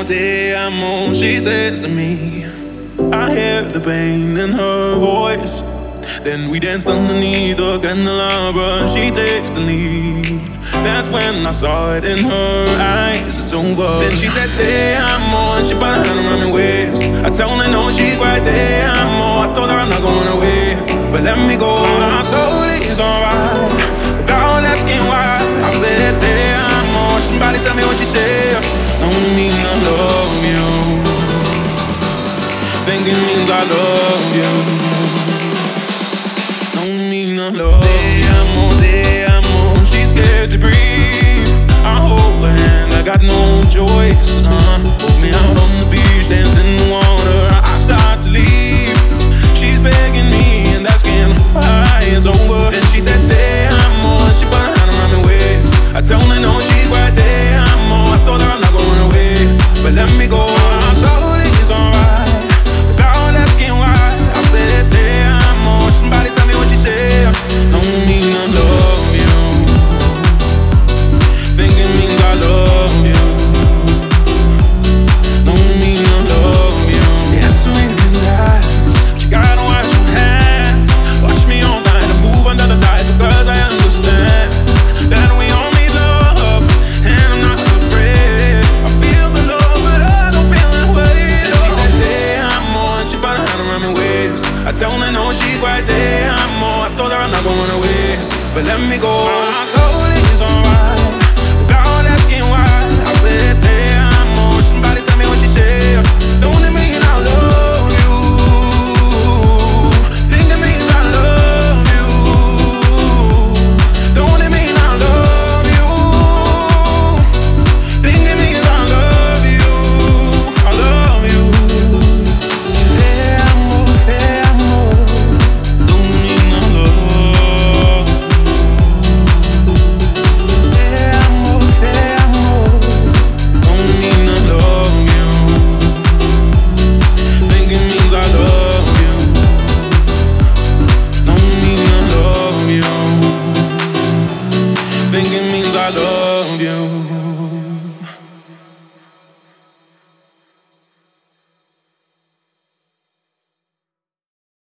amo, te amo, she says to me. I hear the pain in her voice. Then we danced underneath the candelabra. She takes the lead. That's when I saw it in her eyes. It's over. Then she said, te amo, and she put her hand around my waist. I told her no, she's right, te amo. I told her I'm not going away, but let me go. My soul is alright.